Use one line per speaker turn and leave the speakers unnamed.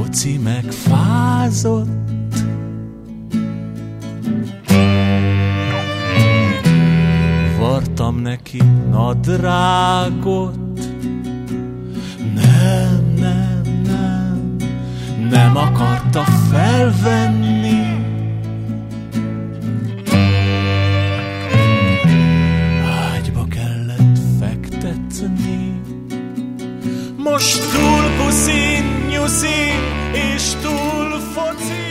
foci megfázott. Vartam neki nadrágot. Nem akarta felvenni. Ágyba kellett fektetni. Most túl puszi, nyuszi és túl foci.